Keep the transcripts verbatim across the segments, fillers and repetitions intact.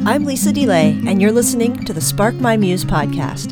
I'm Lisa DeLay, and you're listening to the Spark My Muse podcast.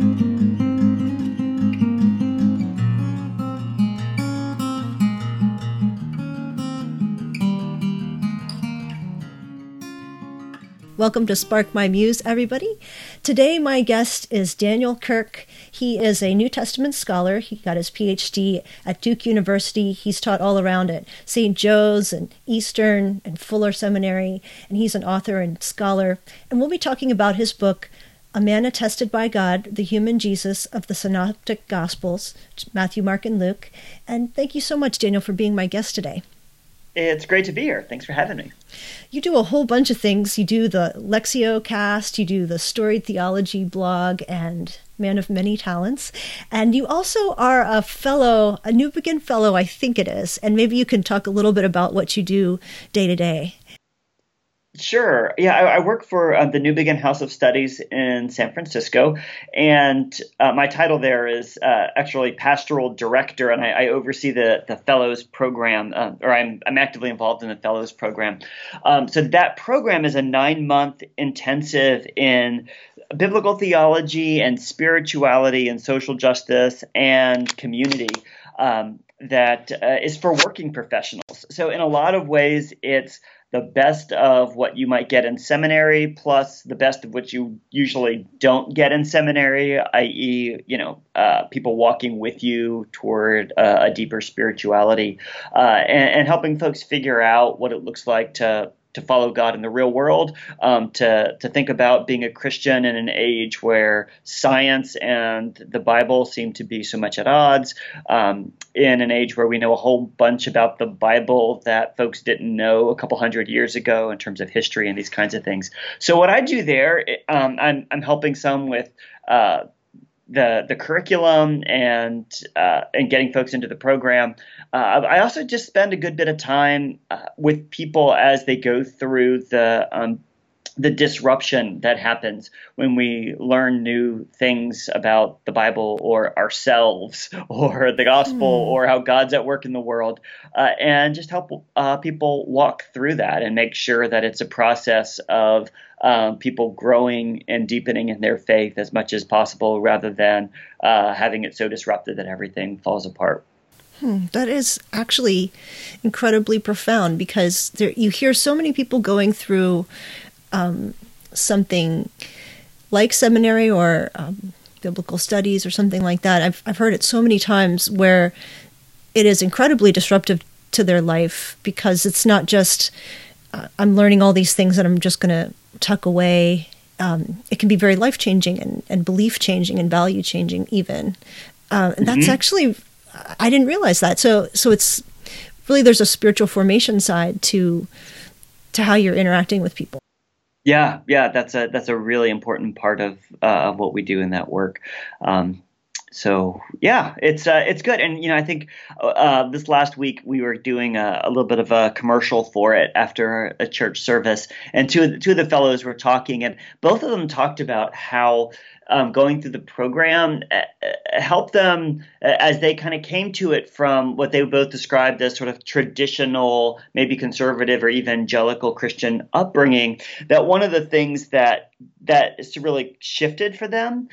Welcome to Spark My Muse, everybody. Today, my guest is Daniel Kirk. He is a New Testament scholar. He got his P H D at Duke University. He's taught all around at Saint Joe's and Eastern and Fuller Seminary, and he's an author and scholar. And we'll be talking about his book, A Man Attested by God, The Human Jesus of the Synoptic Gospels, Matthew, Mark, and Luke. And thank you so much, Daniel, for being my guest today. It's great to be here. Thanks for having me. You do a whole bunch of things. You do the Lexio cast, you do the Storied Theology blog, and Man of Many Talents. And you also are a fellow, a New Begin fellow, I think it is. And maybe you can talk a little bit about what you do day to day. Sure. Yeah, I, I work for uh, the New Begin House of Studies in San Francisco, and uh, my title there is uh, actually pastoral director, and I, I oversee the the Fellows program, uh, or I'm I'm actively involved in the Fellows program. Um, so that program is a nine month intensive in biblical theology and spirituality and social justice and community. Um, that uh, is for working professionals. So in a lot of ways, it's the best of what you might get in seminary, plus the best of what you usually don't get in seminary, that is, you know, uh, people walking with you toward uh, a deeper spirituality, uh, and, and helping folks figure out what it looks like to to follow God in the real world, um, to to think about being a Christian in an age where science and the Bible seem to be so much at odds, um, in an age where we know a whole bunch about the Bible that folks didn't know a couple hundred years ago in terms of history and these kinds of things. So what I do there, um, I'm, I'm helping some with uh, the the curriculum and uh, and getting folks into the program. Uh, I also just spend a good bit of time uh, with people as they go through the um, the disruption that happens when we learn new things about the Bible or ourselves or the gospel mm. or how God's at work in the world, uh, and just help uh, people walk through that and make sure that it's a process of um, people growing and deepening in their faith as much as possible, rather than uh, having it so disrupted that everything falls apart. Hmm, that is actually incredibly profound, because there, you hear so many people going through um, something like seminary or um, biblical studies or something like that. I've I've heard it so many times where it is incredibly disruptive to their life, because it's not just uh, I'm learning all these things that I'm just going to tuck away. Um, it can be very life-changing and, and belief-changing and value-changing even. Uh, and that's mm-hmm. actually, I didn't realize that. So so it's really, there's a spiritual formation side to to how you're interacting with people. Yeah, yeah, that's a that's a really important part of uh, of what we do in that work. Um, so yeah, it's uh, it's good, and you know, I think uh, this last week we were doing a, a little bit of a commercial for it after a church service, and two of the, two of the fellows were talking, and both of them talked about how Um, going through the program uh, helped them uh, as they kind of came to it from what they both described as sort of traditional, maybe conservative or evangelical Christian upbringing, that one of the things that that is really shifted for them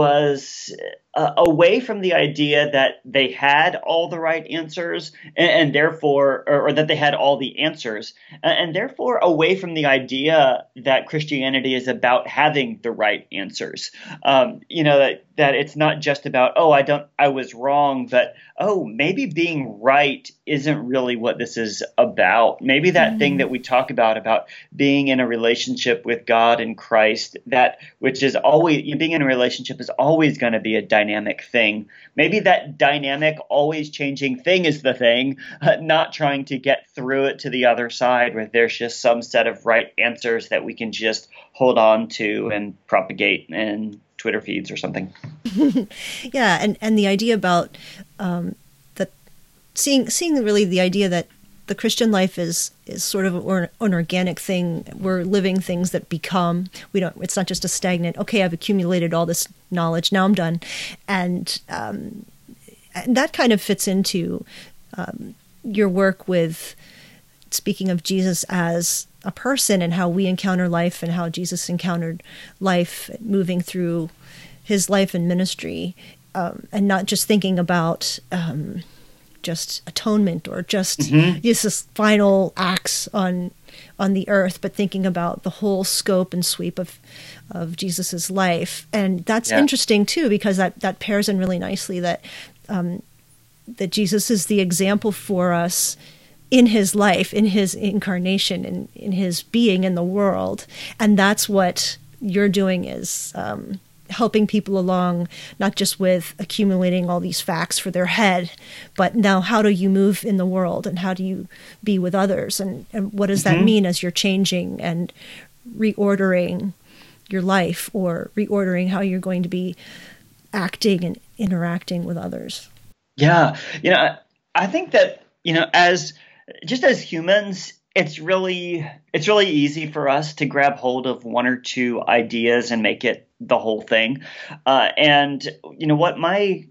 was uh, away from the idea that they had all the right answers and, and therefore, or, or that they had all the answers, and, and therefore away from the idea that Christianity is about having the right answers. Um, you know, that, that it's not just about, oh, I don't, I was wrong, but, oh, maybe being right isn't really what this is about. Maybe that mm-hmm. thing that we talk about, about being in a relationship with God and Christ, that which is always, being in a relationship is always going to be a dynamic thing. Maybe that dynamic, always changing thing is the thing, uh, not trying to get through it to the other side where there's just some set of right answers that we can just hold on to and propagate in Twitter feeds or something. Yeah, and, and the idea about um, that seeing seeing really the idea that the Christian life is is sort of an, an organic thing. We're living things that become. We don't. It's not just a stagnant. Okay, I've accumulated all this knowledge. Now I'm done, and um, and that kind of fits into um, your work with speaking of Jesus as a person and how we encounter life and how Jesus encountered life moving through his life and ministry, um, and not just thinking about um, just atonement or just mm-hmm. Jesus' final acts on on the earth, but thinking about the whole scope and sweep of of Jesus's life. And that's yeah. interesting too, because that that pairs in really nicely that um, that Jesus is the example for us in his life, in his incarnation, in, in his being in the world. And that's what you're doing, is um, helping people along, not just with accumulating all these facts for their head, but now how do you move in the world and how do you be with others? And, and what does mm-hmm. that mean as you're changing and reordering your life, or reordering how you're going to be acting and interacting with others? Yeah. You know, I think that, you know, as just as humans, it's really it's really easy for us to grab hold of one or two ideas and make it the whole thing. Uh, and you know what, my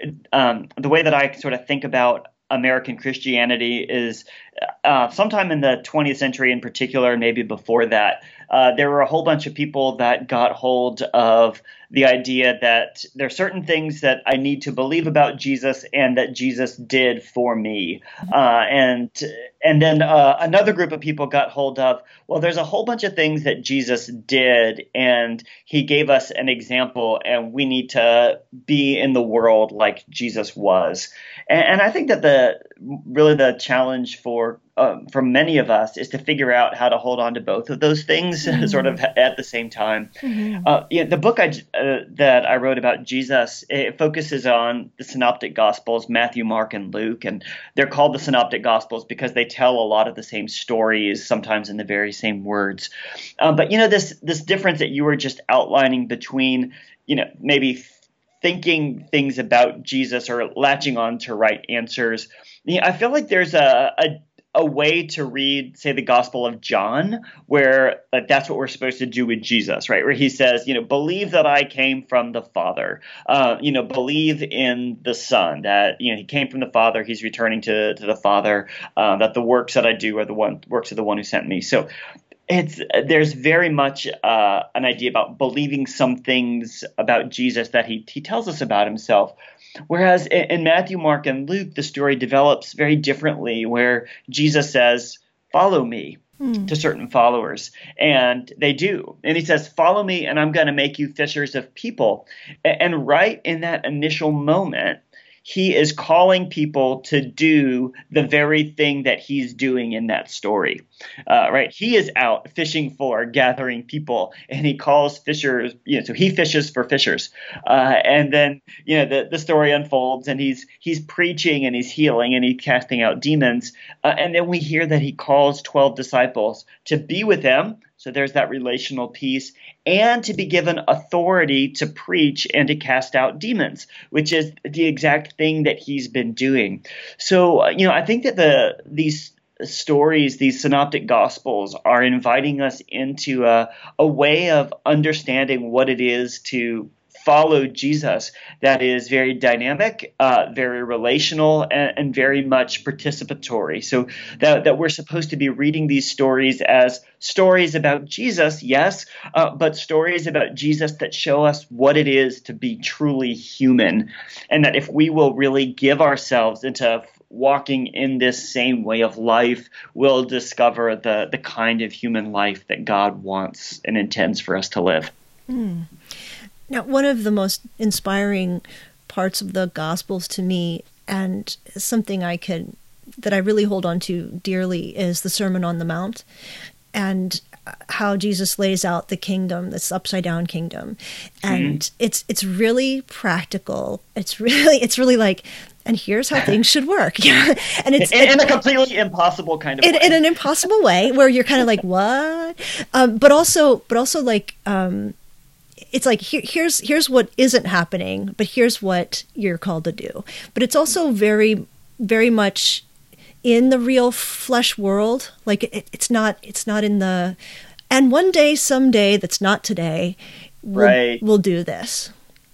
um, the way that I sort of think about American Christianity is uh, sometime in the twentieth century in particular, maybe before that, uh, there were a whole bunch of people that got hold of the idea that there are certain things that I need to believe about Jesus and that Jesus did for me. Uh, and and then uh, another group of people got hold of, well, there's a whole bunch of things that Jesus did and he gave us an example and we need to be in the world like Jesus was. And, and I think that the really the challenge for Um, for many of us is to figure out how to hold on to both of those things mm-hmm. sort of at the same time. Mm-hmm. Uh, you know, the book I, uh, that I wrote about Jesus, it focuses on the Synoptic Gospels, Matthew, Mark, and Luke. And they're called the Synoptic Gospels because they tell a lot of the same stories, sometimes in the very same words. Um, but, you know, this this difference that you were just outlining between, you know, maybe thinking things about Jesus or latching on to right answers, you know, I feel like there's a, a a way to read, say, the Gospel of John, where uh, that's what we're supposed to do with Jesus, right? Where he says, you know, believe that I came from the Father, uh, you know, believe in the Son, that, you know, he came from the Father, he's returning to, to the Father, uh, that the works that I do are the one works of the one who sent me. So it's there's very much uh, an idea about believing some things about Jesus that he he tells us about himself. Whereas in Matthew, Mark, and Luke, the story develops very differently, where Jesus says, follow me mm. to certain followers. And they do. And he says, follow me, and I'm going to make you fishers of people. And right in that initial moment, he is calling people to do the very thing that he's doing in that story, uh, right? He is out fishing for, gathering people, and he calls fishers, you know, so he fishes for fishers. Uh, and then, you know, the, the story unfolds and he's, he's preaching and he's healing and he's casting out demons. Uh, and then we hear that he calls twelve disciples to be with him. So there's that relational piece, and to be given authority to preach and to cast out demons, which is the exact thing that he's been doing. So, you know, I think that the these stories, these synoptic gospels, are inviting us into a, a way of understanding what it is to follow Jesus that is very dynamic, uh, very relational, and, and very much participatory. So that, that we're supposed to be reading these stories as stories about Jesus, yes, uh, but stories about Jesus that show us what it is to be truly human. And that if we will really give ourselves into walking in this same way of life, we'll discover the, the kind of human life that God wants and intends for us to live. Mm. Now, one of the most inspiring parts of the Gospels to me, and something I could that I really hold on to dearly, is the Sermon on the Mount, and how Jesus lays out the kingdom, this upside down kingdom, and mm-hmm. it's it's really practical. It's really it's really like, and here's how things should work. Yeah, and it's in, in a completely impossible kind of in, way. in an impossible way where you're kind of like, what? Um, but also, but also like. Um, It's like, here, here's here's what isn't happening, but here's what you're called to do. But it's also very, very much in the real flesh world. Like it, it's not it's not in the, and one day, someday, that's not today, we'll, right. we'll do this.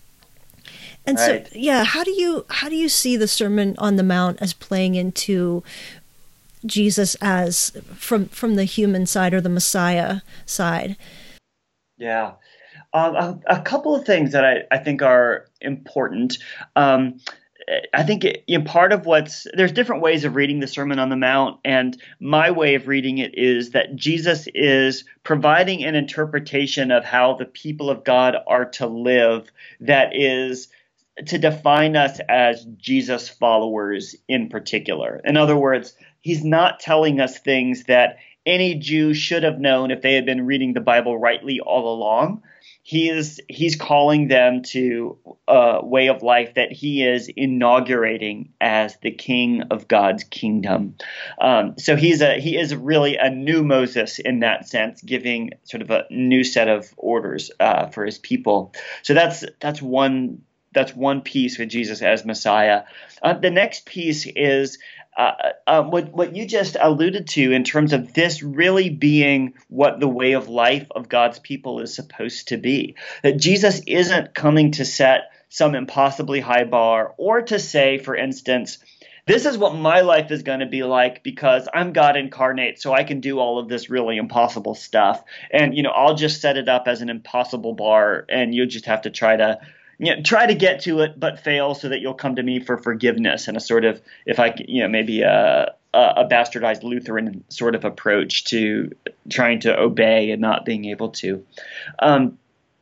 And right. so, yeah, how do you how do you see the Sermon on the Mount as playing into Jesus as from from the human side or the Messiah side. Yeah. Um, a, a couple of things that I, I think are important. Um, I think it, you know, part of what's there's different ways of reading the Sermon on the Mount, and my way of reading it is that Jesus is providing an interpretation of how the people of God are to live that is to define us as Jesus followers in particular. In other words, he's not telling us things that any Jew should have known if they had been reading the Bible rightly all along. He is he's calling them to a way of life that he is inaugurating as the king of God's kingdom. Um, so he's a he is really a new Moses in that sense, giving sort of a new set of orders uh, for his people. So that's that's one that's one piece with Jesus as Messiah. Uh, the next piece is Uh, uh, what, what you just alluded to in terms of this really being what the way of life of God's people is supposed to be. That Jesus isn't coming to set some impossibly high bar or to say, for instance, this is what my life is going to be like because I'm God incarnate, so I can do all of this really impossible stuff. And, you know, I'll just set it up as an impossible bar and you just have to try to You know, try to get to it, but fail so that you'll come to me for forgiveness and a sort of, if I, you know, maybe a, a bastardized Lutheran sort of approach to trying to obey and not being able to. Um,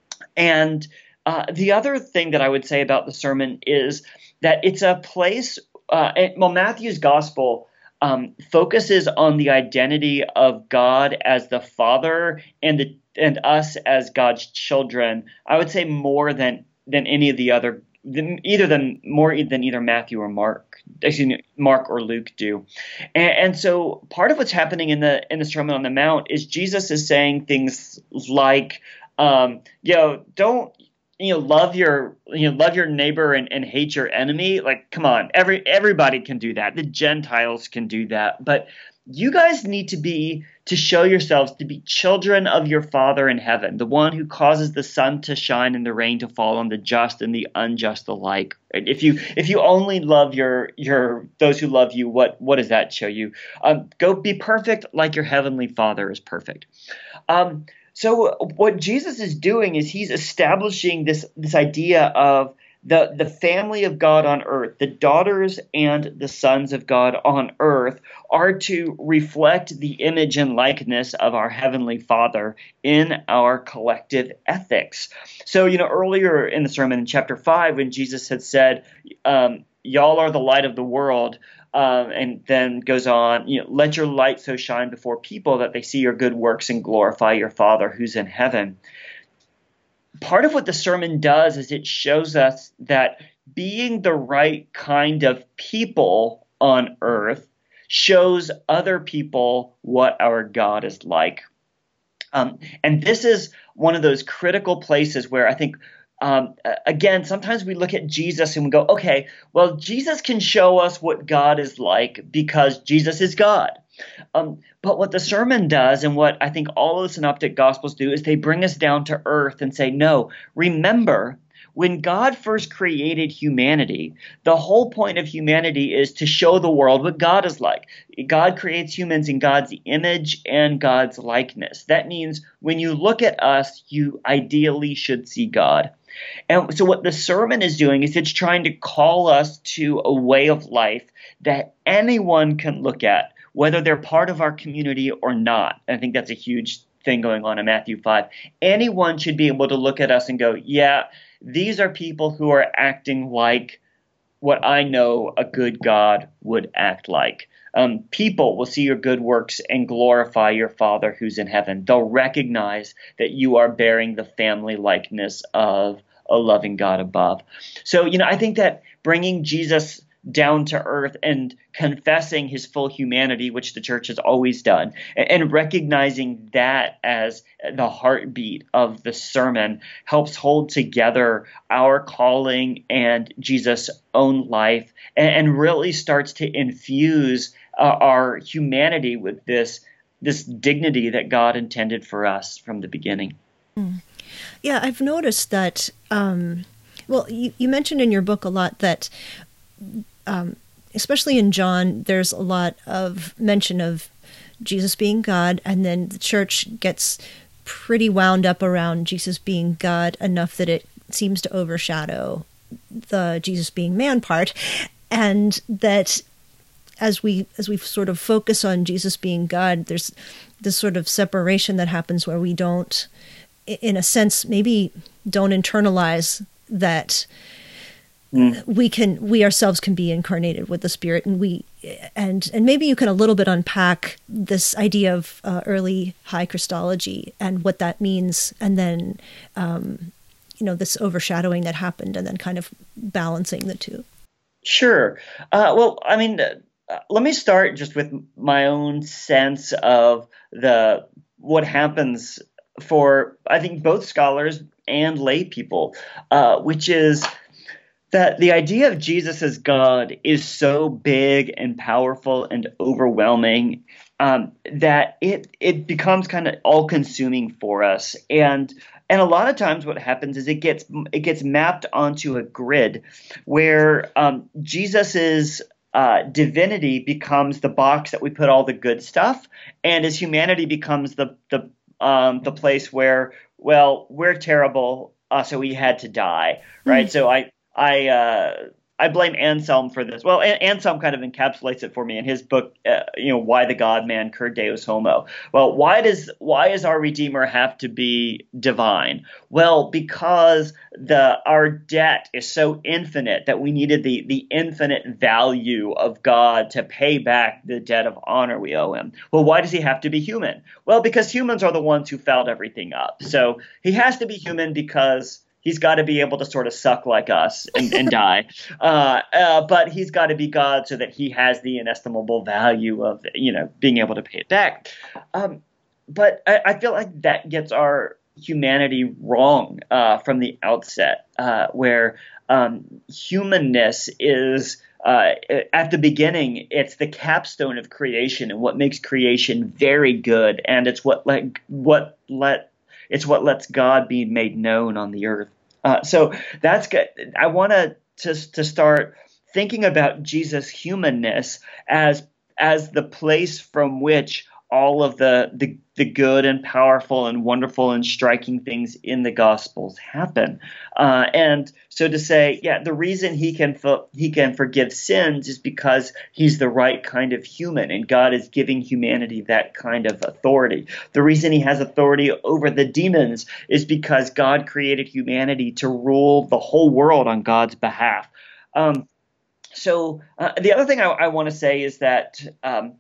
and uh, the other thing that I would say about the sermon is that it's a place, uh, well, Matthew's gospel um, focuses on the identity of God as the Father and the, and us as God's children, I would say more than than any of the other, than either than more than either Matthew or Mark, excuse me, Mark or Luke do. And, and so part of what's happening in the in the Sermon on the Mount is Jesus is saying things like, um, you know, don't you know love your you know love your neighbor and, and hate your enemy. Like, come on, every everybody can do that. The Gentiles can do that, but you guys need to be to show yourselves to be children of your Father in heaven, the one who causes the sun to shine and the rain to fall on the just and the unjust alike. If you if you only love your your those who love you, what what does that show you? Um, go be perfect like your heavenly Father is perfect. Um, so what Jesus is doing is he's establishing this this idea of the the family of God on earth, the daughters and the sons of God on earth are to reflect the image and likeness of our Heavenly Father in our collective ethics. So, you know, earlier in the sermon in chapter five, when Jesus had said, um, y'all are the light of the world, um, and then goes on, you know, let your light so shine before people that they see your good works and glorify your Father who's in heaven. Part of what the sermon does is it shows us that being the right kind of people on earth shows other people what our God is like. Um, and this is one of those critical places where I think, um, again, sometimes we look at Jesus and we go, okay, well, Jesus can show us what God is like because Jesus is God. Um, but what the sermon does and what I think all of the synoptic gospels do is they bring us down to earth and say, no, remember, when God first created humanity, the whole point of humanity is to show the world what God is like. God creates humans in God's image and God's likeness. That means when you look at us, you ideally should see God. And so what the sermon is doing is it's trying to call us to a way of life that anyone can look at, whether they're part of our community or not. And I think that's a huge thing going on in Matthew five. Anyone should be able to look at us and go, yeah, these are people who are acting like what I know a good God would act like. Um, people will see your good works and glorify your Father who's in heaven. They'll recognize that you are bearing the family likeness of a loving God above. So, you know, I think that bringing Jesus down to earth and confessing his full humanity, which the church has always done, and recognizing that as the heartbeat of the sermon helps hold together our calling and Jesus' own life, and really starts to infuse uh, our humanity with this this dignity that God intended for us from the beginning. Yeah, I've noticed that, um, well, you, you mentioned in your book a lot that Um, especially in John, there's a lot of mention of Jesus being God, and then the church gets pretty wound up around Jesus being God enough that it seems to overshadow the Jesus being man part, and that as we as we sort of focus on Jesus being God, there's this sort of separation that happens where we don't, in a sense, maybe don't internalize that mm. we can we ourselves can be incarnated with the Spirit, and we and and maybe you can a little bit unpack this idea of uh, early high Christology and what that means, and then um, you know, this overshadowing that happened, and then kind of balancing the two. Sure. Uh, well, I mean, uh, let me start just with my own sense of the what happens for, I think, both scholars and lay people, uh, which is that the idea of Jesus as God is so big and powerful and overwhelming um, that it it becomes kind of all-consuming for us. And and a lot of times what happens is it gets it gets mapped onto a grid where um, Jesus's uh, divinity becomes the box that we put all the good stuff, and his humanity becomes the the um, the place where, well, we're terrible, uh, so he had to die, right? Mm-hmm. So I I uh, I blame Anselm for this. Well, An- Anselm kind of encapsulates it for me in his book, uh, you know, Why the God Man, Cur Deus Homo. Well, why does why does our Redeemer have to be divine? Well, because the our debt is so infinite that we needed the the infinite value of God to pay back the debt of honor we owe him. Well, why does he have to be human? Well, because humans are the ones who fouled everything up. So he has to be human because he's got to be able to sort of suck like us and, and die. Uh, uh, but he's got to be God so that he has the inestimable value of, you know, being able to pay it back. Um, but I, I feel like that gets our humanity wrong uh, from the outset, uh, where um, humanness is uh, at the beginning, it's the capstone of creation and what makes creation very good. And it's what let what let It's what lets God be made known on the earth. Uh, so that's good. I want to to start thinking about Jesus' humanness as as the place from which all of the, the the good and powerful and wonderful and striking things in the Gospels happen. Uh, and so to say, yeah, the reason he can fo- he can forgive sins is because he's the right kind of human, and God is giving humanity that kind of authority. The reason he has authority over the demons is because God created humanity to rule the whole world on God's behalf. Um, so uh, the other thing I, I want to say is that um,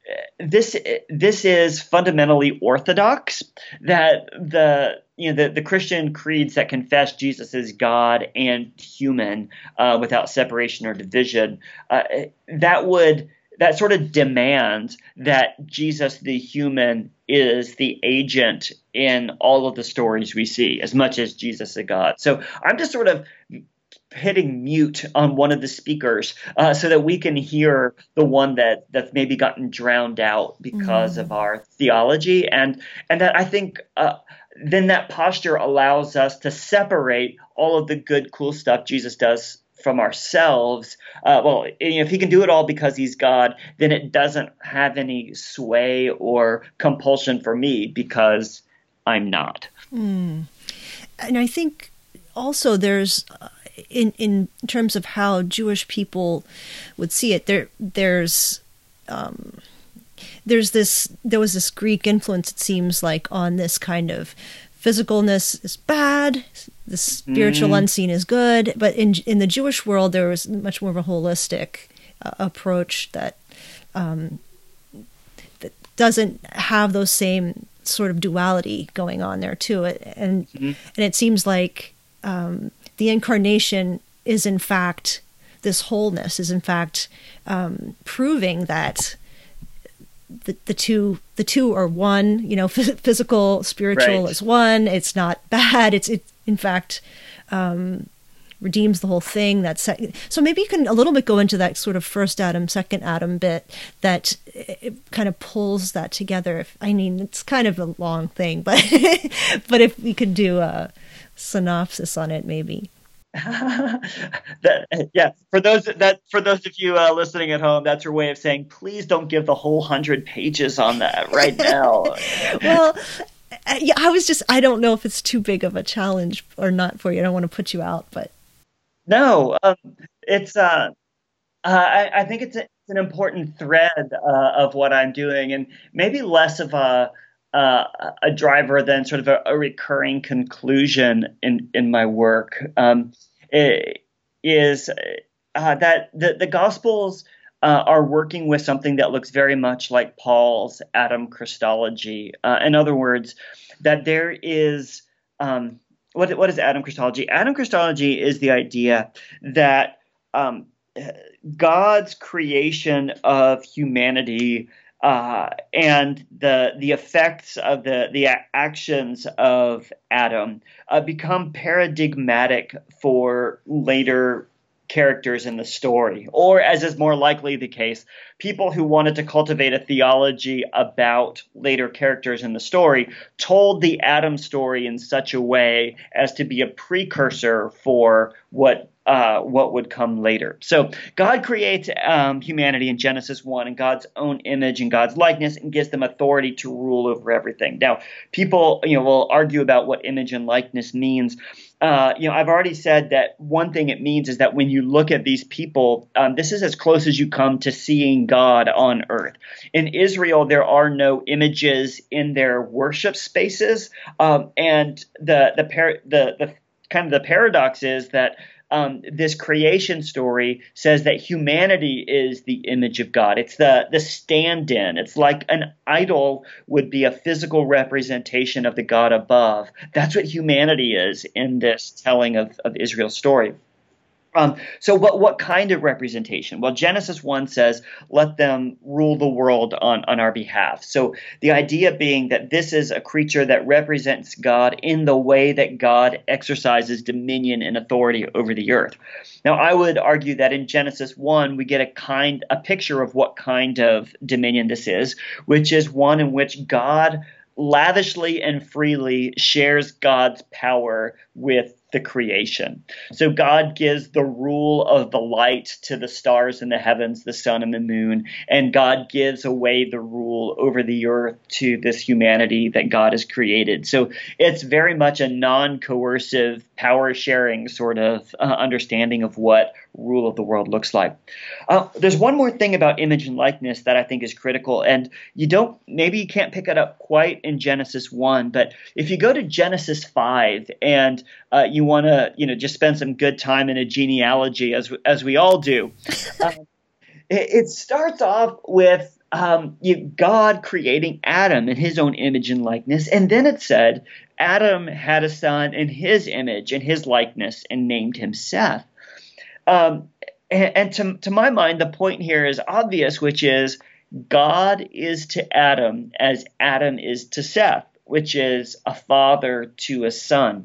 This this is fundamentally orthodox, that the you know the, the Christian creeds that confess Jesus as God and human uh, without separation or division, uh, that would that sort of demands that Jesus the human is the agent in all of the stories we see, as much as Jesus is God. So I'm just sort of hitting mute on one of the speakers uh, so that we can hear the one that that's maybe gotten drowned out because mm. of our theology, and and that I think uh, then that posture allows us to separate all of the good, cool stuff Jesus does from ourselves. Uh, well, if he can do it all because he's God, then it doesn't have any sway or compulsion for me because I'm not. Mm. And I think also there's uh, In, in terms of how Jewish people would see it, there there's um, there's this there was this Greek influence, it seems like, on this kind of physicalness is bad, the spiritual mm. unseen is good. But in in the Jewish world, there was much more of a holistic uh, approach that um, that doesn't have those same sort of duality going on there too. And mm-hmm. and it seems like Um, the incarnation is in fact, this wholeness is in fact um, proving that the, the two the two are one. You know, physical, spiritual right. is one. It's not bad. It's it in fact um, redeems the whole thing. That's so maybe you can a little bit go into that sort of first Adam, second Adam bit that it kind of pulls that together. I mean, it's kind of a long thing, but but if we could do a synopsis on it, maybe. that yeah, for those that for those of you uh, listening at home, that's her way of saying, please don't give the whole hundred pages on that right now. Well, uh, yeah, I was just, I don't know if it's too big of a challenge or not for you. I don't want to put you out, but No, um, it's uh, uh, I, I think it's, a, it's an important thread uh, of what I'm doing, and maybe less of a uh, a driver than sort of a, a recurring conclusion in in my work. Um, it is uh, that the the Gospels uh, are working with something that looks very much like Paul's Adam Christology. Uh, in other words, that there is um, what what is Adam Christology? Adam Christology is the idea that um, God's creation of humanity uh, and the the effects of the the actions of Adam uh, become paradigmatic for later characters in the story, or as is more likely the case, people who wanted to cultivate a theology about later characters in the story told the Adam story in such a way as to be a precursor for what uh, what would come later. So God creates um, humanity in Genesis one in God's own image and God's likeness, and gives them authority to rule over everything. Now, people, you know, will argue about what image and likeness means. Uh, you know, I've already said that one thing it means is that when you look at these people, um, this is as close as you come to seeing God on earth. In Israel, there are no images in their worship spaces, um, and the the, par- the the kind of the paradox is that Um, this creation story says that humanity is the image of God. It's the the stand-in. It's like an idol would be a physical representation of the God above. That's what humanity is in this telling of, of Israel's story. Um, so what what kind of representation? Well, Genesis one says, let them rule the world on, on our behalf. So the idea being that this is a creature that represents God in the way that God exercises dominion and authority over the earth. Now, I would argue that in Genesis one, we get a kind, a picture of what kind of dominion this is, which is one in which God lavishly and freely shares God's power with the creation. So God gives the rule of the light to the stars in the heavens, the sun and the moon, and God gives away the rule over the earth to this humanity that God has created. So it's very much a non-coercive, power-sharing sort of uh, understanding of what rule of the world looks like. Uh, there's one more thing about image and likeness that I think is critical, and you don't, maybe you can't pick it up quite in Genesis one, but if you go to Genesis five and uh, you want to, you know, just spend some good time in a genealogy, as as we all do, uh, it, it starts off with um, you, God creating Adam in His own image and likeness, and then it said Adam had a son in His image and His likeness, and named him Seth. Um, and and to, to my mind, the point here is obvious, which is God is to Adam as Adam is to Seth, which is a father to a son.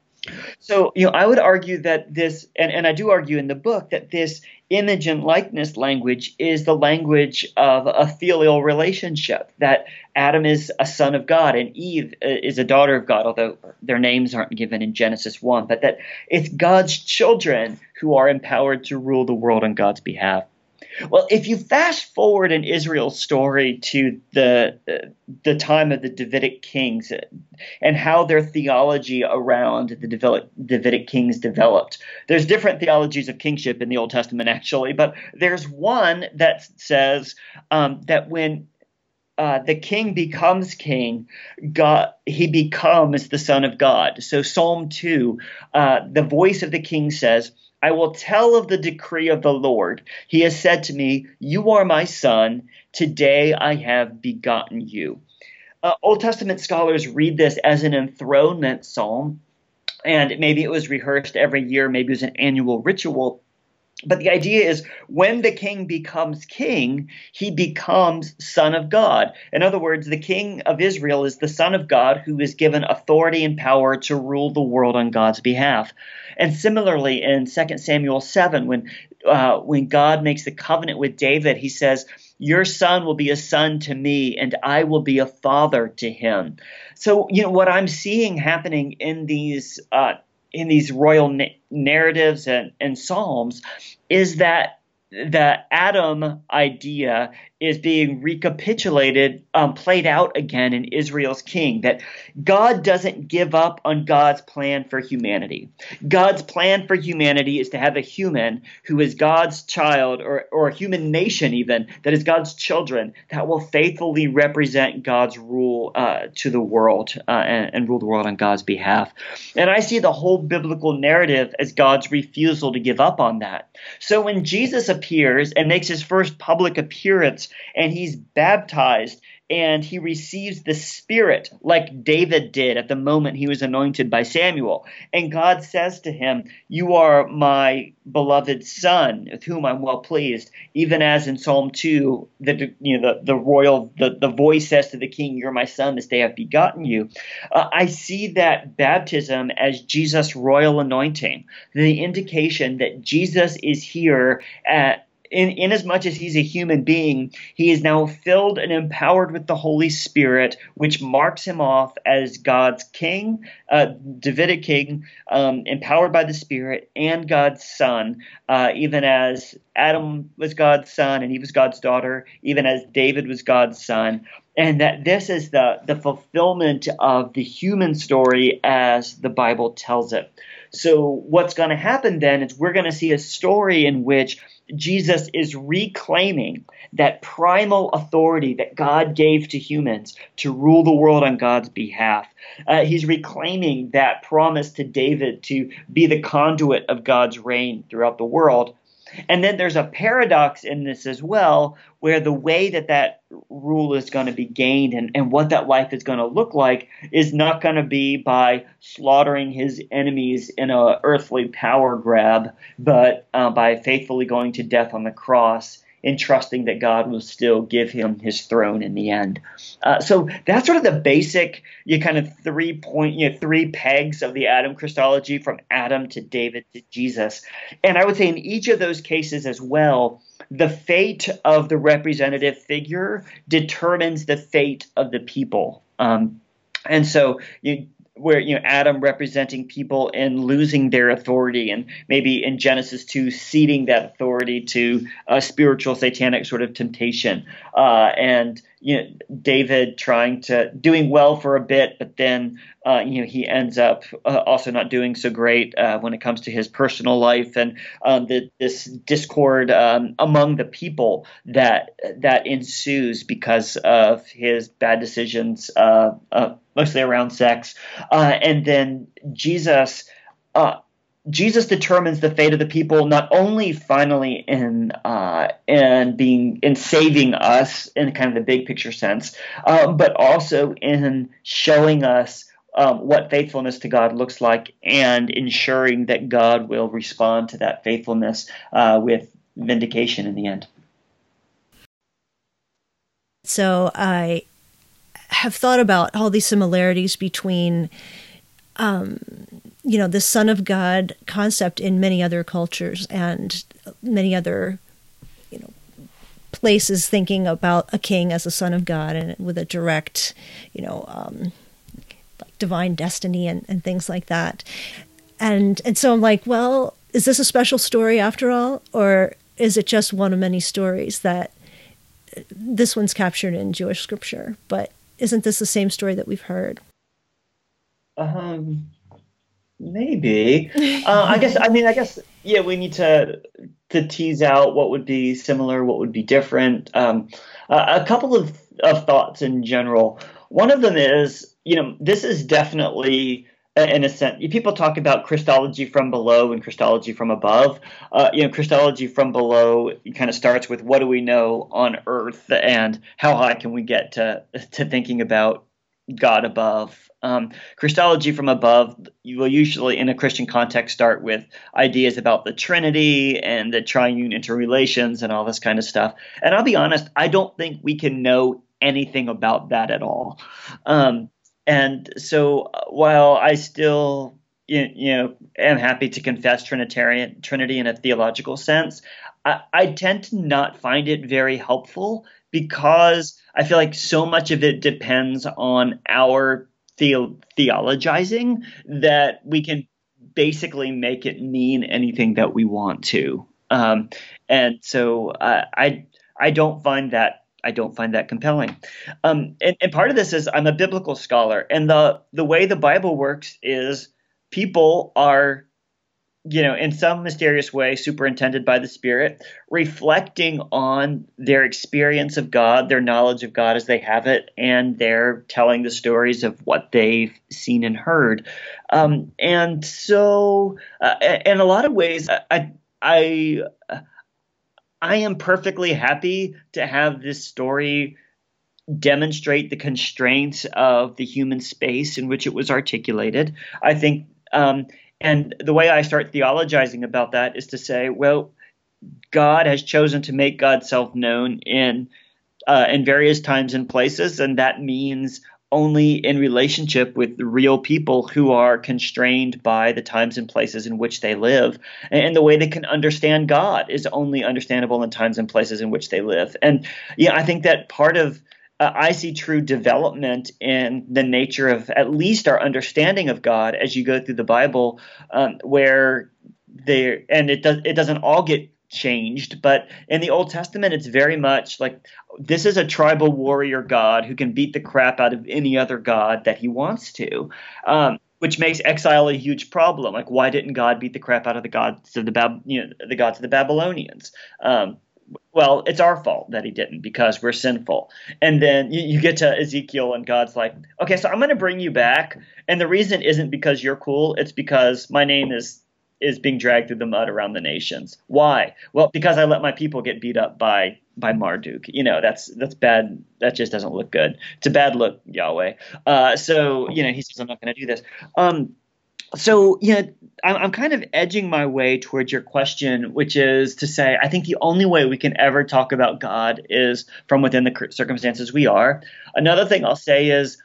So, you know, I would argue that this, and, and I do argue in the book, that this image and likeness language is the language of a filial relationship, that Adam is a son of God and Eve is a daughter of God, although their names aren't given in Genesis one, but that it's God's children who are empowered to rule the world on God's behalf. Well, if you fast forward in Israel's story to the the time of the Davidic kings and how their theology around the Davidic kings developed, there's different theologies of kingship in the Old Testament, actually, but there's one that says um, that when Uh, the king becomes king, God, he becomes the son of God. So Psalm two, uh, the voice of the king says, I will tell of the decree of the Lord. He has said to me, you are my son. Today I have begotten you. Uh, Old Testament scholars read this as an enthronement psalm, and maybe it was rehearsed every year. Maybe it was an annual ritual. But the idea is when the king becomes king, he becomes son of God. In other words, the king of Israel is the son of God who is given authority and power to rule the world on God's behalf. And similarly, in Second Samuel seven, when uh, when God makes the covenant with David, he says, your son will be a son to me, and I will be a father to him. So, you know, what I'm seeing happening in these uh in these royal na- narratives and, and psalms is that the Adam idea is being recapitulated, um, played out again in Israel's king, that God doesn't give up on God's plan for humanity. God's plan for humanity is to have a human who is God's child, or, or a human nation even, that is God's children, that will faithfully represent God's rule uh, to the world uh, and, and rule the world on God's behalf. And I see the whole biblical narrative as God's refusal to give up on that. So when Jesus appears and makes his first public appearance, and he's baptized and he receives the Spirit like David did at the moment he was anointed by Samuel, and God says to him, "You are my beloved son, with whom I'm well pleased," even as in Psalm two, the you know the, the royal the, the voice says to the king, "You're my son, this day I've begotten you." Uh, I see that baptism as Jesus' royal anointing, the indication that Jesus is here at In, in as much as he's a human being, he is now filled and empowered with the Holy Spirit, which marks him off as God's king, uh, Davidic king, um, empowered by the Spirit, and God's son, uh, even as Adam was God's son and Eve was God's daughter, even as David was God's son. And that this is the, the fulfillment of the human story as the Bible tells it. So what's going to happen then is we're going to see a story in which Jesus is reclaiming that primal authority that God gave to humans to rule the world on God's behalf. Uh, he's reclaiming that promise to David to be the conduit of God's reign throughout the world. And then there's a paradox in this as well, where the way that that rule is going to be gained and, and what that life is going to look like is not going to be by slaughtering his enemies in a earthly power grab, but uh, by faithfully going to death on the cross and trusting that God will still give him his throne in the end. Uh, so that's sort of the basic, you kind of three point, you know, three pegs of the Adam Christology, from Adam to David to Jesus. And I would say in each of those cases as well, the fate of the representative figure determines the fate of the people. Um, and so you where you know Adam representing people and losing their authority, and maybe in Genesis two ceding that authority to a spiritual satanic sort of temptation, uh, and you know David trying to doing well for a bit, but then uh, you know he ends up uh, also not doing so great uh, when it comes to his personal life, and um, the, this discord um, among the people that that ensues because of his bad decisions. Uh, uh, mostly around sex. Uh, and then Jesus uh, Jesus determines the fate of the people, not only finally in uh, in being in saving us in kind of the big picture sense, um, but also in showing us um, what faithfulness to God looks like, and ensuring that God will respond to that faithfulness uh, with vindication in the end. So I have thought about all these similarities between, um, you know, the Son of God concept in many other cultures and many other, you know, places thinking about a king as a son of God and with a direct, you know, um, like divine destiny and, and things like that. And and so I'm like, well, is this a special story after all, or is it just one of many stories that this one's captured in Jewish scripture, but isn't this the same story that we've heard? Um, maybe. Uh, I guess. I mean, I guess. Yeah, we need to to tease out what would be similar, what would be different. Um, uh, a couple of, of thoughts in general. One of them is, you know, this is definitely, in a sense, people talk about Christology from below and Christology from above. Uh, you know, Christology from below kind of starts with what do we know on earth and how high can we get to to thinking about God above. Um, Christology from above, you will usually in a Christian context start with ideas about the Trinity and the triune interrelations and all this kind of stuff. And I'll be honest, I don't think we can know anything about that at all. Um, And so while I still, you, you know, am happy to confess Trinitarian Trinity in a theological sense, I, I tend to not find it very helpful because I feel like so much of it depends on our the, theologizing that we can basically make it mean anything that we want to. Um, and so uh, I I don't find that I don't find that compelling. Um, and, and part of this is I'm a biblical scholar, and the the way the Bible works is people are, you know, in some mysterious way, superintended by the Spirit, reflecting on their experience of God, their knowledge of God as they have it, and they're telling the stories of what they've seen and heard. Um, and so, uh, in a lot of ways, I, I, I am perfectly happy to have this story demonstrate the constraints of the human space in which it was articulated. I think. Um, And the way I start theologizing about that is to say, well, God has chosen to make God's self known in uh, in various times and places, and that means only in relationship with the real people who are constrained by the times and places in which they live. And the way they can understand God is only understandable in times and places in which they live. And yeah, I think that part of Uh, I see true development in the nature of at least our understanding of God as you go through the Bible, um, where there, and it does, it doesn't all get changed, but in the Old Testament, it's very much like this is a tribal warrior God who can beat the crap out of any other God that he wants to, um, which makes exile a huge problem. Like, why didn't God beat the crap out of the gods of the Bab, you know, the gods of the Babylonians? Um, Well, it's our fault that he didn't because we're sinful. And then you, you get to Ezekiel and God's like, okay, so I'm going to bring you back. And the reason isn't because you're cool. It's because my name is is being dragged through the mud around the nations. Why? Well, because I let my people get beat up by by Marduk. You know, that's that's bad. That just doesn't look good. It's a bad look, Yahweh. Uh, so, you know, he says, I'm not going to do this. Um, So, yeah, I'm, I'm kind of edging my way towards your question, which is to say, I think the only way we can ever talk about God is from within the circumstances we are. Another thing I'll say is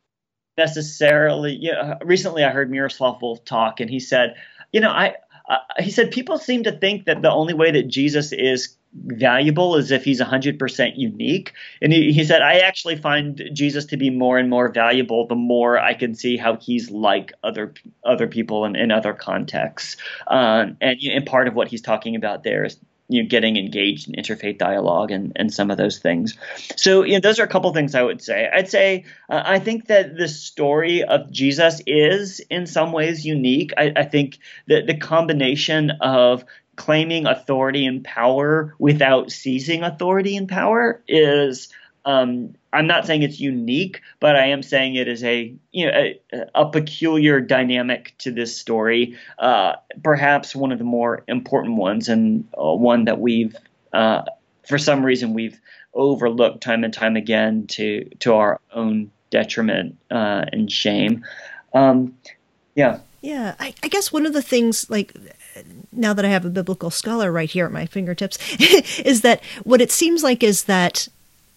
necessarily, you know, recently I heard Miroslav Volf talk, and he said, you know, I, uh, he said, people seem to think that the only way that Jesus is valuable is if he's one hundred percent unique. And he, he said, I actually find Jesus to be more and more valuable the more I can see how he's like other other people in, in other contexts. Um, and, and part of what he's talking about there is, you know, getting engaged in interfaith dialogue and, and some of those things. So, you know, those are a couple of things I would say. I'd say uh, I think that the story of Jesus is in some ways unique. I, I think that the combination of claiming authority and power without seizing authority and power is, um, I'm not saying it's unique, but I am saying it is a, you know, a, a peculiar dynamic to this story, uh, perhaps one of the more important ones, and uh, one that we've, uh, for some reason, we've overlooked time and time again to to our own detriment uh, and shame. Um, yeah. Yeah, I, I guess one of the things, like, now that I have a biblical scholar right here at my fingertips, is that what it seems like is that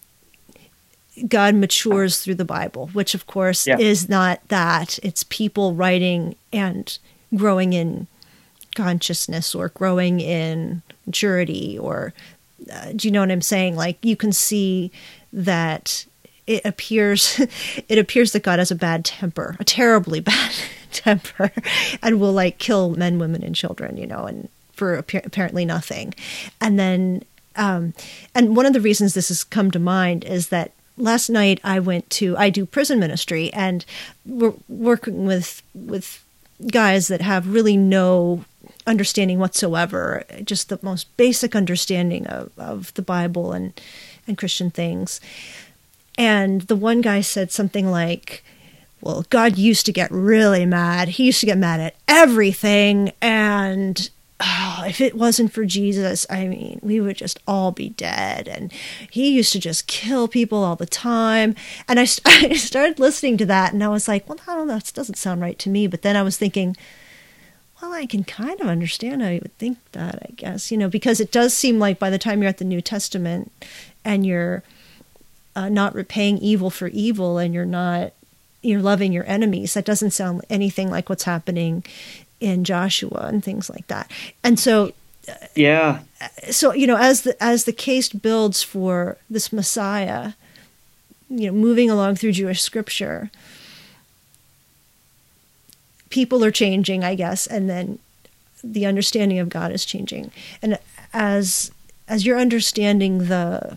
God matures through the Bible, which of course yeah. is not that. It's people writing and growing in consciousness or growing in maturity, or uh, do you know what I'm saying? Like, you can see that it appears, it appears that God has a bad temper, a terribly bad temper, and will like kill men, women, and children, you know, and for apparently nothing. And then, um, and one of the reasons this has come to mind is that last night I went to, I do prison ministry, and we're working with, with guys that have really no understanding whatsoever, just the most basic understanding of, of the Bible and, and Christian things. And the one guy said something like, well, God used to get really mad. He used to get mad at everything. And oh, if it wasn't for Jesus, I mean, we would just all be dead. And he used to just kill people all the time. And I, I started listening to that, and I was like, well, I don't know, that doesn't sound right to me. But then I was thinking, well, I can kind of understand how you would think that, I guess, you know, because it does seem like by the time you're at the New Testament and you're uh, not repaying evil for evil, and you're not, you're loving your enemies, that doesn't sound anything like what's happening in Joshua and things like that. And so, yeah. So, you know, as the, as the case builds for this Messiah, you know, moving along through Jewish scripture, people are changing, I guess, and then the understanding of God is changing. And as as you're understanding the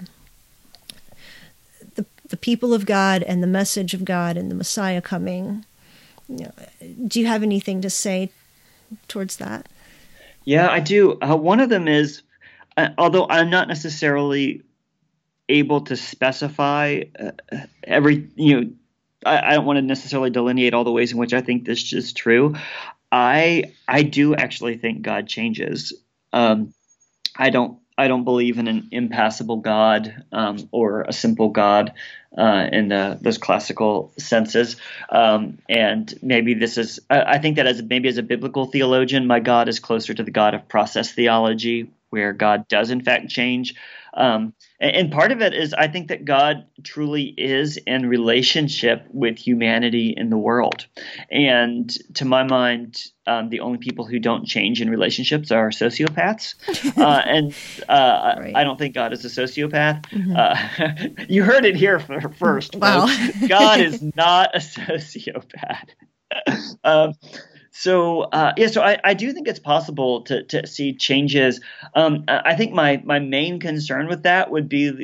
the the people of God and the message of God and the Messiah coming, you know, do you have anything to say towards that? Yeah, I do. Uh, one of them is, uh, although I'm not necessarily able to specify uh, every, you know, I, I don't want to necessarily delineate all the ways in which I think this is true. I I do actually think God changes. Um, I don't I don't believe in an impassible God um, or a simple God uh, in the, those classical senses. Um, and maybe this is I, I think that as maybe as a biblical theologian, my God is closer to the God of process theology, where God does in fact change. Um, and, and part of it is I think that God truly is in relationship with humanity in the world. And to my mind, um, the only people who don't change in relationships are sociopaths. Uh, and uh, right. I, I don't think God is a sociopath. Mm-hmm. Uh, you heard it here first. Wow. God is not a sociopath. um, So uh, yeah, so I, I do think it's possible to to see changes. Um, I think my my main concern with that would be,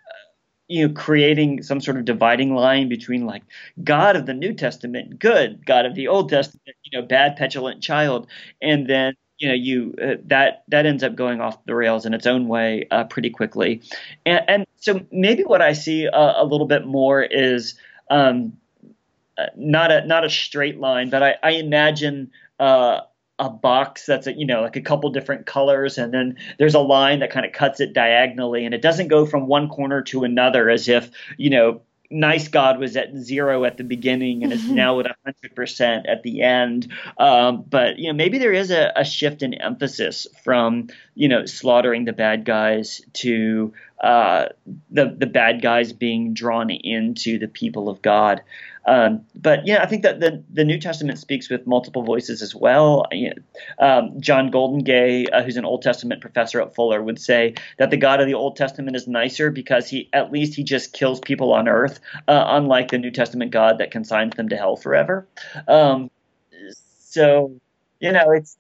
you know, creating some sort of dividing line between like God of the New Testament, good, God of the Old Testament, you know, bad, petulant child, and then you know you uh, that that ends up going off the rails in its own way uh, pretty quickly, and, and so maybe what I see uh, a little bit more is. Um, Uh, not a not a straight line, but I, I imagine uh, a box that's a, you know like a couple different colors, and then there's a line that kind of cuts it diagonally, and it doesn't go from one corner to another as if you know nice God was at zero at the beginning and is now at one hundred percent at the end. Um, but you know maybe there is a, a shift in emphasis from you know slaughtering the bad guys to uh, the the bad guys being drawn into the people of God. Um, but yeah, I think that the, the New Testament speaks with multiple voices as well. You know, um, John Goldengay, uh, who's an Old Testament professor at Fuller, would say that the God of the Old Testament is nicer because he at least he just kills people on earth, uh, unlike the New Testament God that consigns them to hell forever. Um, so. You know, it's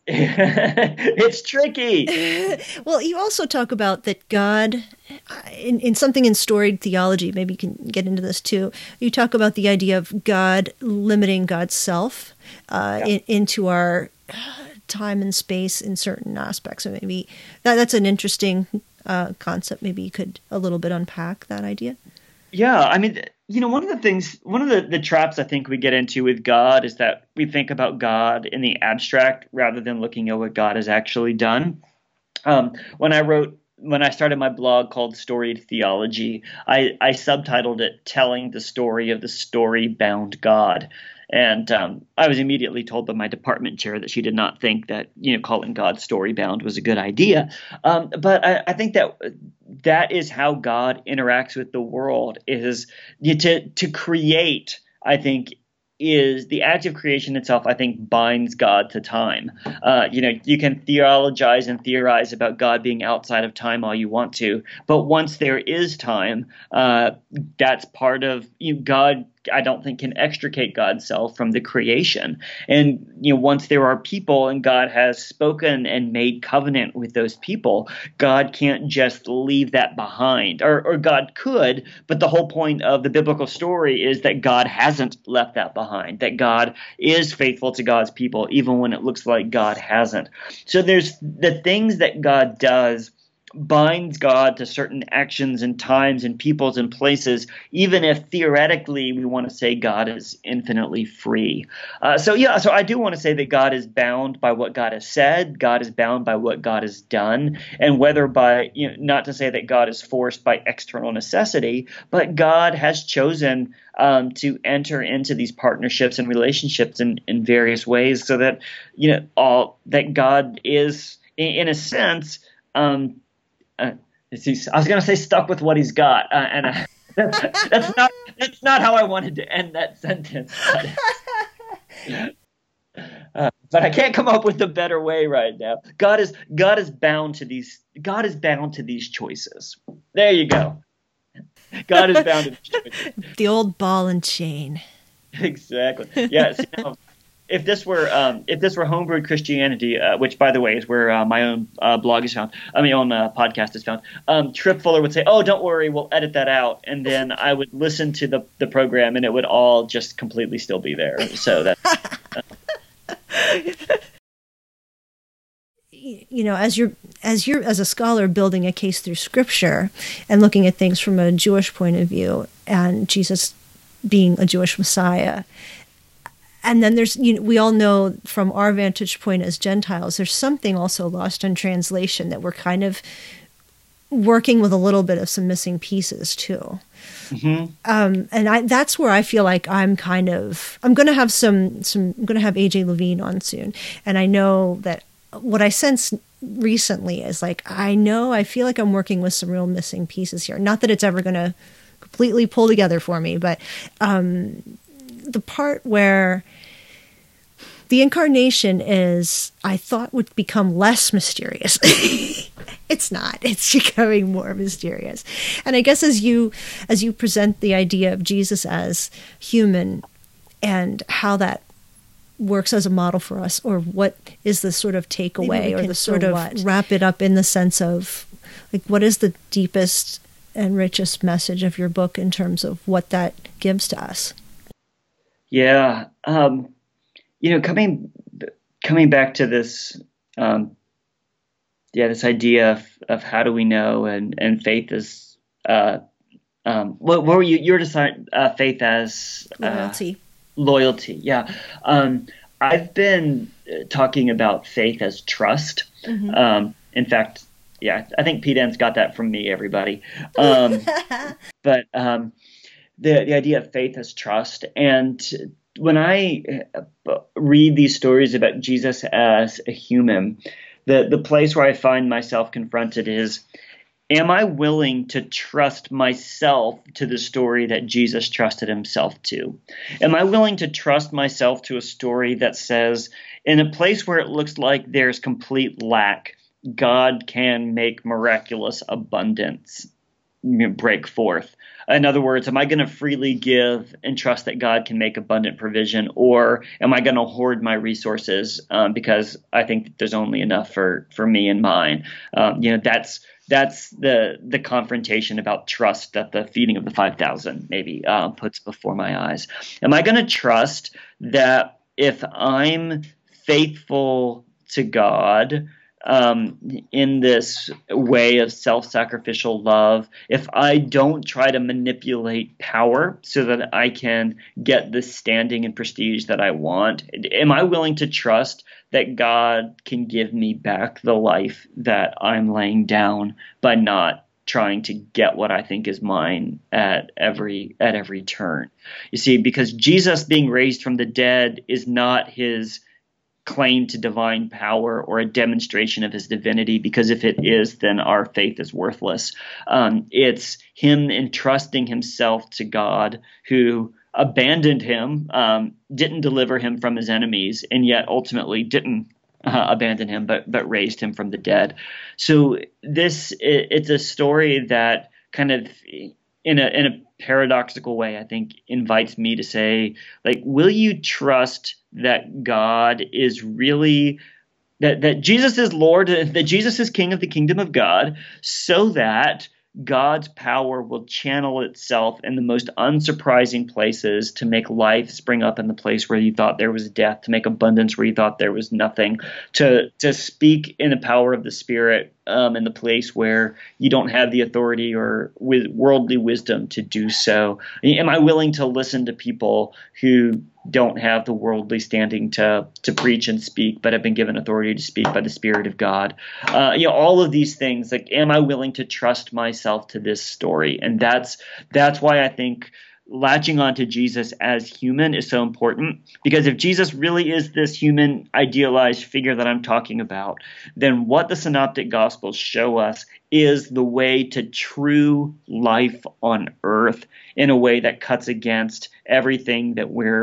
it's tricky. Well, you also talk about that God, in, in something in storied theology, maybe you can get into this too. You talk about the idea of God limiting God's self uh, yeah. in, into our time and space in certain aspects. So maybe that, that's an interesting uh, concept. Maybe you could a little bit unpack that idea. Yeah, I mean, you know, one of the things, one of the, the traps I think we get into with God is that we think about God in the abstract rather than looking at what God has actually done. Um, when I wrote, when I started my blog called Storied Theology, I, I subtitled it Telling the Story of the Story-Bound God. And um, I was immediately told by my department chair that she did not think that, you know, calling God story-bound was a good idea. Um, but I, I think that that is how God interacts with the world, is you, to to create, I think, is the act of creation itself, I think, binds God to time. Uh, you know, you can theologize and theorize about God being outside of time all you want to, but once there is time, uh, that's part of you know, God. I don't think can extricate God's self from the creation. And, you know, once there are people and God has spoken and made covenant with those people, God can't just leave that behind, or, or God could. But the whole point of the biblical story is that God hasn't left that behind, that God is faithful to God's people, even when it looks like God hasn't. So there's the things that God does binds God to certain actions and times and peoples and places, even if theoretically we want to say God is infinitely free. Uh, so yeah, so I do want to say that God is bound by what God has said. God is bound by what God has done, and whether by, you know, not to say that God is forced by external necessity, but God has chosen um, to enter into these partnerships and relationships in, in various ways, so that, you know, all that God is, in, in a sense, um, Uh, I was going to say stuck with what he's got, uh, and uh, that's, that's not that's not how I wanted to end that sentence. But, uh, but I can't come up with a better way right now. God is God is bound to these. God is bound to these choices. There you go. God is bound to these choices. The old ball and chain. Exactly. Yeah. See, now, if this were um, if this were homebrewed Christianity, uh, which by the way is where uh, my own uh, blog is found, I mean, my own uh, podcast is found, um, Trip Fuller would say, "Oh, don't worry, we'll edit that out," and then I would listen to the the program, and it would all just completely still be there. So that. Uh, you know, as you're as you're as a scholar building a case through Scripture and looking at things from a Jewish point of view, and Jesus being a Jewish Messiah. And then there's, you know, we all know from our vantage point as Gentiles, there's something also lost in translation that we're kind of working with a little bit of some missing pieces too. Mm-hmm. Um, and I, that's where I feel like I'm kind of, I'm going to have some, some, I'm going to have A J Levine on soon. And I know that what I sense recently is like, I know, I feel like I'm working with some real missing pieces here. Not that it's ever going to completely pull together for me, but, um, the part where the incarnation is, I thought would become less mysterious. It's not. It's becoming more mysterious. And I guess as you as you present the idea of Jesus as human and how that works as a model for us, or what is the sort of takeaway, or the sort of what? wrap it up in the sense of, like, what is the deepest and richest message of your book in terms of what that gives to us? Yeah, um, you know, coming coming back to this, um, yeah, this idea of, of how do we know, and, and faith is, uh, um, what, what were you? You were deciding uh, faith as uh, loyalty. Loyalty, yeah. Um, I've been talking about faith as trust. Mm-hmm. Um, in fact, yeah, I think Pete Enns got that from me. Everybody, um, but. Um, The, the idea of faith as trust. And when I read these stories about Jesus as a human, the, the place where I find myself confronted is, am I willing to trust myself to the story that Jesus trusted himself to? Am I willing to trust myself to a story that says, in a place where it looks like there's complete lack, God can make miraculous abundance break forth? In other words, am I going to freely give and trust that God can make abundant provision, or am I going to hoard my resources um, because I think that there's only enough for, for me and mine? Um, you know, that's that's the the confrontation about trust that the feeding of the five thousand maybe uh, puts before my eyes. Am I going to trust that if I'm faithful to God, Um, in this way of self-sacrificial love, if I don't try to manipulate power so that I can get the standing and prestige that I want, am I willing to trust that God can give me back the life that I'm laying down by not trying to get what I think is mine at every at every turn? You see, because Jesus being raised from the dead is not his claim to divine power or a demonstration of his divinity, because if it is, then our faith is worthless. Um, it's him entrusting himself to God, who abandoned him, um, didn't deliver him from his enemies, and yet ultimately didn't uh, abandon him, but but raised him from the dead. So this it, it's a story that kind of, in a in a paradoxical way, I think invites me to say, like, will you trust that God is really, that, that Jesus is Lord, that Jesus is King of the kingdom of God, so that God's power will channel itself in the most unsurprising places to make life spring up in the place where you thought there was death, to make abundance where you thought there was nothing, to to speak in the power of the Spirit um, in the place where you don't have the authority or with worldly wisdom to do so. Am I willing to listen to people who don't have the worldly standing to to preach and speak, but have been given authority to speak by the Spirit of God? Uh, you know, all of these things. Like, am I willing to trust myself to this story? And that's that's why I think latching onto Jesus as human is so important. Because if Jesus really is this human idealized figure that I'm talking about, then what the Synoptic Gospels show us is the way to true life on earth in a way that cuts against everything that we're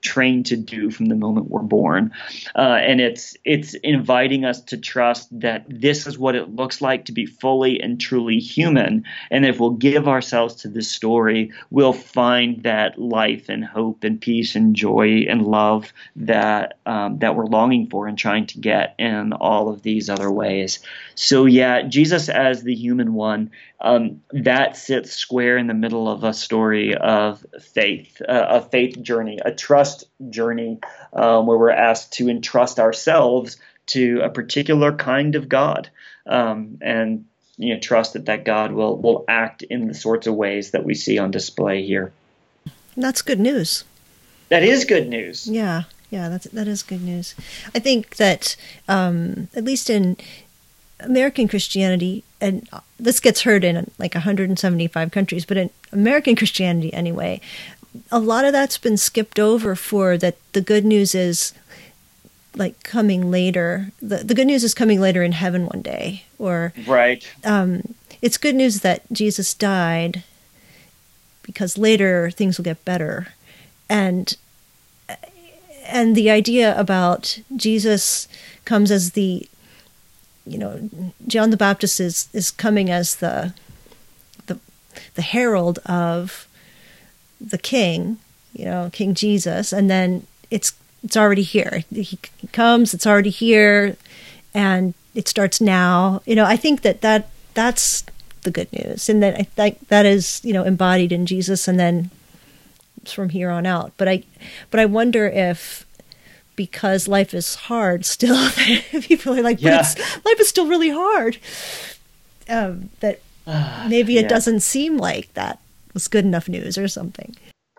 trained to do from the moment we're born. Uh, and it's it's inviting us to trust that this is what it looks like to be fully and truly human. And if we'll give ourselves to this story, we'll find that life and hope and peace and joy and love that um, that we're longing for and trying to get in all of these other ways. So yeah, Jesus as the human one, um, that sits square in the middle of a story of faith, uh, a faith journey, a trust journey, um, where we're asked to entrust ourselves to a particular kind of God, um, and you know, trust that that God will will act in the sorts of ways that we see on display here. That's good news. That is good news. Yeah, yeah, that's that is good news. I think that um, at least in American Christianity, and this gets heard in like one hundred seventy-five countries, but in American Christianity anyway, a lot of that's been skipped over for that the good news is like coming later. The, the good news is coming later in heaven one day. Or right. Um, it's good news that Jesus died because later things will get better. And and the idea about Jesus comes as the, you know, John the Baptist is, is coming as the the the herald of the king, you know, King Jesus, and then it's it's already here. He comes, it's already here, and it starts now. You know, I think that, that that's the good news, and that I think that is, you know, embodied in Jesus, and then it's from here on out. But I, but I wonder if because life is hard still, people are like, but yeah. it's, life is still really hard. Um, that maybe it yeah. doesn't seem like that was good enough news or something.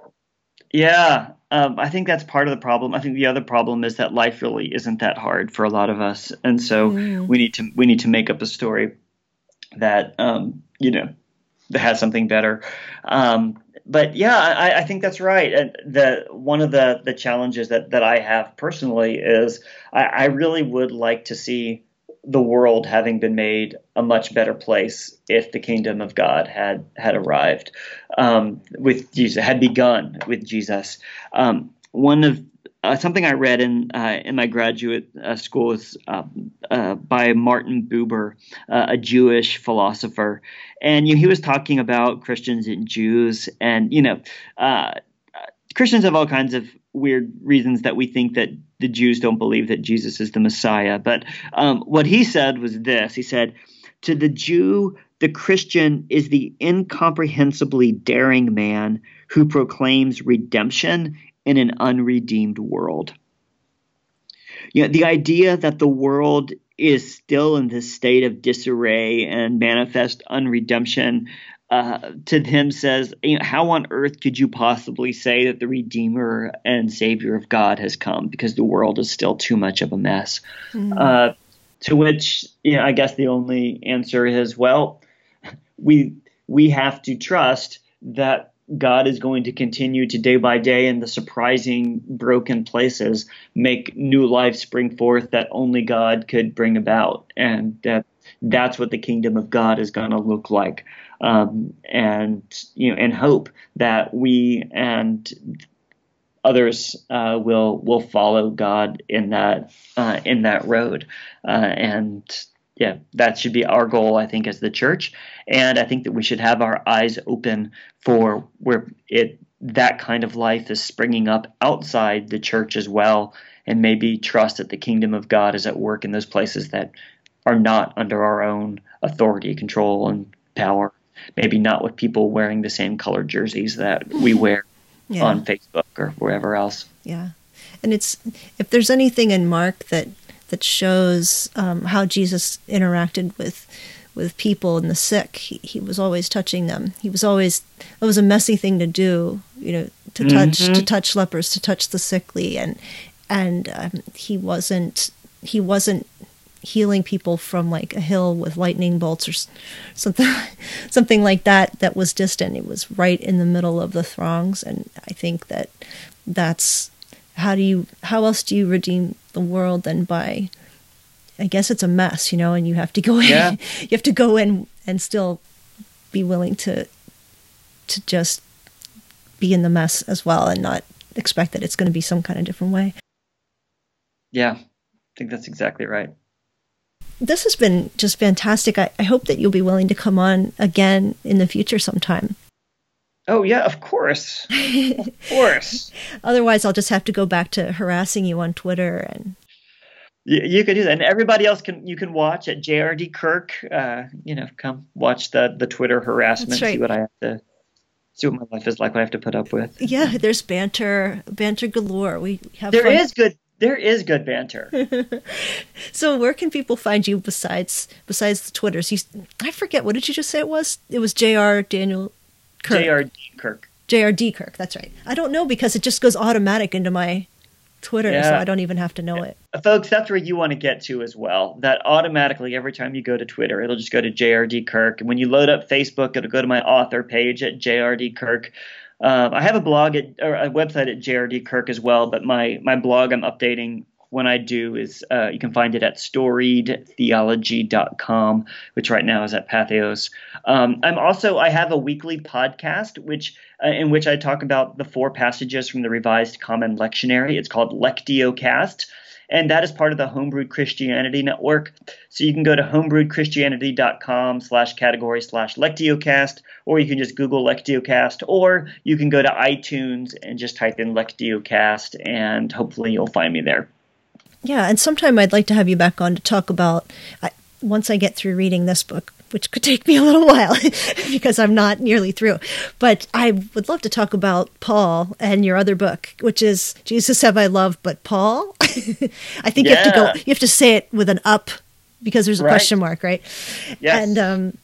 Yeah, um, I think that's part of the problem. I think the other problem is that life really isn't that hard for a lot of us, and so mm. we need to we need to make up a story that um, you know that has something better. Um, but yeah, I, I think that's right. And the one of the the challenges that that I have personally is I, I really would like to see the world having been made a much better place if the kingdom of God had had arrived um, with Jesus, had begun with Jesus. Um, one of uh, something I read in uh, in my graduate uh, school is uh, uh, by Martin Buber, uh, a Jewish philosopher, and you know, he was talking about Christians and Jews, and you know, uh, Christians have all kinds of weird reasons that we think that the Jews don't believe that Jesus is the Messiah. But um, what he said was this. He said, to the Jew, the Christian is the incomprehensibly daring man who proclaims redemption in an unredeemed world. You know, the idea that the world is still in this state of disarray and manifest unredemption Uh, to him says, you know, how on earth could you possibly say that the Redeemer and Savior of God has come, because the world is still too much of a mess? Mm. Uh, to which, you know, I guess the only answer is, well, we we have to trust that God is going to continue to day by day in the surprising broken places make new life spring forth that only God could bring about, and that that's what the kingdom of God is going to look like. Um, and, you know, and hope that we and others uh, will will follow God in that uh, in that road. Uh, and yeah, that should be our goal, I think, as the church. And I think that we should have our eyes open for where it that kind of life is springing up outside the church as well, and maybe trust that the kingdom of God is at work in those places that are not under our own authority, control, and power. Maybe not with people wearing the same colored jerseys that we wear yeah. on Facebook or wherever else. Yeah. And it's, if there's anything in Mark that, that shows um, how Jesus interacted with, with people and the sick, he, he was always touching them. He was always, it was a messy thing to do, you know, to touch, mm-hmm. to touch lepers, to touch the sickly. And, and um, he wasn't, he wasn't, healing people from like a hill with lightning bolts or something, something like that, that was distant. It was right in the middle of the throngs. And I think that that's, how do you, how else do you redeem the world than by, I guess it's a mess, you know, and you have to go in, yeah. you have to go in and still be willing to, to just be in the mess as well, and not expect that it's going to be some kind of different way. Yeah, I think that's exactly right. This has been just fantastic. I, I hope that you'll be willing to come on again in the future sometime. Oh, yeah, of course. Of course. Otherwise, I'll just have to go back to harassing you on Twitter. And You, you can do that. And everybody else can, you can watch at J R D Kirk. Uh, you know, come watch the, the Twitter harassment, That's right. see what I have to, see what my life is like, what I have to put up with. Yeah, there's banter, banter galore. We have There fun. is good. There is good banter. So where can people find you besides besides the Twitters? You, I forget, what did you just say it was? It was J R Daniel Kirk. J R D Kirk. J R D Kirk, that's right. I don't know because it just goes automatic into my Twitter, Yeah. so I don't even have to know it. Folks, that's where you want to get to as well. That automatically, every time you go to Twitter, it'll just go to J R D Kirk. And when you load up Facebook, it'll go to my author page at J R D Kirk. Um, I have a blog at, or a website at J R D Kirk as well, but my, my blog I'm updating when I do is uh, you can find it at storied theology dot com, which right now is at Patheos. Um, I'm also I have a weekly podcast which uh, in which I talk about the four passages from the Revised Common Lectionary. It's called LectioCast. And that is part of the Homebrewed Christianity Network. So you can go to homebrewedchristianity.com slash category slash LectioCast, or you can just Google LectioCast, or you can go to iTunes and just type in LectioCast, and hopefully you'll find me there. Yeah, and sometime I'd like to have you back on to talk about, I, once I get through reading this book, which could take me a little while because I'm not nearly through. But I would love to talk about Paul and your other book, which is Jesus Have I Loved But Paul? I think Yeah. you have to go, you have to say it with an up because there's a Right. question mark, right? Yes. And um,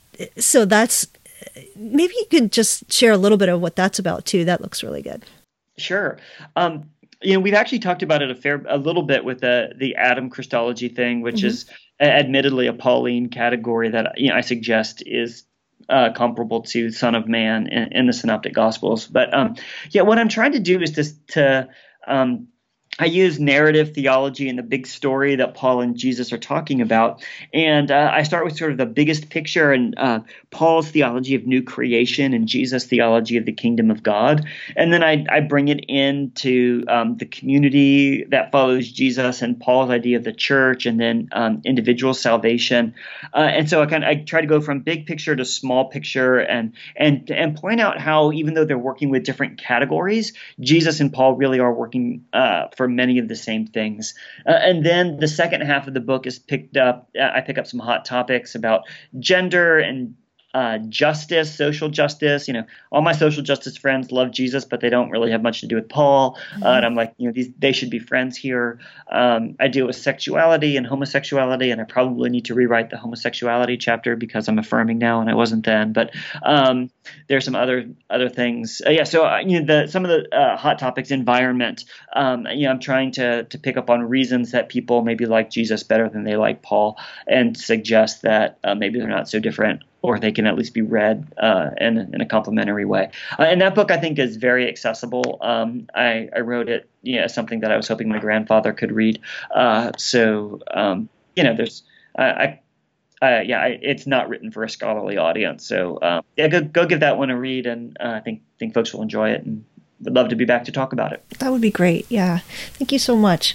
so that's, maybe you could just share a little bit of what that's about too. That looks really good. Sure. Um, you know, we've actually talked about it a fair, a little bit with the the Adam Christology thing, which mm-hmm. is uh, admittedly a Pauline category that you know I suggest is uh, comparable to Son of Man in, in the Synoptic Gospels. But um, yeah, what I'm trying to do is to to um, I use narrative theology and the big story that Paul and Jesus are talking about. And uh, I start with sort of the biggest picture and uh, Paul's theology of new creation and Jesus' theology of the kingdom of God. And then I, I bring it into um, the community that follows Jesus and Paul's idea of the church and then um, individual salvation. Uh, and so I kind of I try to go from big picture to small picture and and and point out how even though they're working with different categories, Jesus and Paul really are working uh, for many of the same things. Uh, and then the second half of the book is picked up. Uh, I pick up some hot topics about gender and uh, justice, social justice. You know, all my social justice friends love Jesus, but they don't really have much to do with Paul. Mm-hmm. Uh, and I'm like, you know, these they should be friends here. Um, I deal with sexuality and homosexuality, and I probably need to rewrite the homosexuality chapter because I'm affirming now, and I wasn't then. But um, there's some other other things. Uh, yeah. So uh, you know, the some of the uh, hot topics, environment. Um, you know, I'm trying to to pick up on reasons that people maybe like Jesus better than they like Paul, and suggest that uh, maybe they're not so different, or they can at least be read uh, in, in a complementary way. Uh, and that book, I think, is very accessible. Um, I, I wrote it, you know, something that I was hoping my grandfather could read. Uh, so, um, you know, there's, uh, I, uh, yeah, I, it's not written for a scholarly audience. So, um, yeah, go, go give that one a read, and uh, I think think folks will enjoy it, and would love to be back to talk about it. That would be great. Yeah, thank you so much.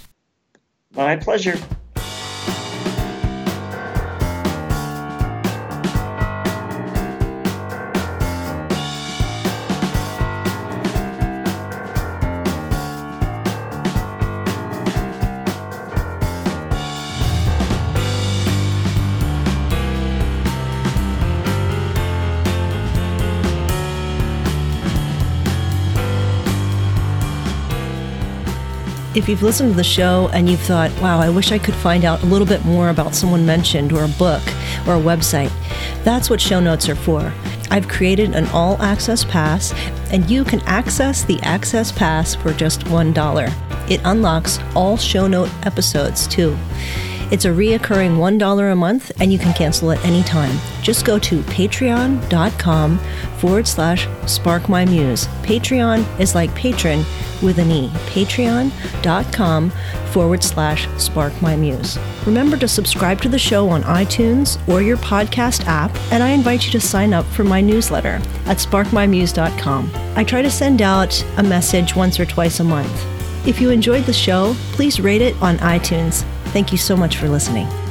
My pleasure. If you've listened to the show and you've thought, wow, I wish I could find out a little bit more about someone mentioned or a book or a website, that's what show notes are for. I've created an all-access pass, and you can access the Access Pass for just one dollar. It unlocks all show note episodes, too. It's a reoccurring one dollar a month, and you can cancel at any time. Just go to patreon.com forward slash spark my muse. Patreon is like patron with an E. Patreon.com forward slash spark my muse. Remember to subscribe to the show on iTunes or your podcast app, and I invite you to sign up for my newsletter at spark my muse dot com. I try to send out a message once or twice a month. If you enjoyed the show, please rate it on iTunes. Thank you so much for listening.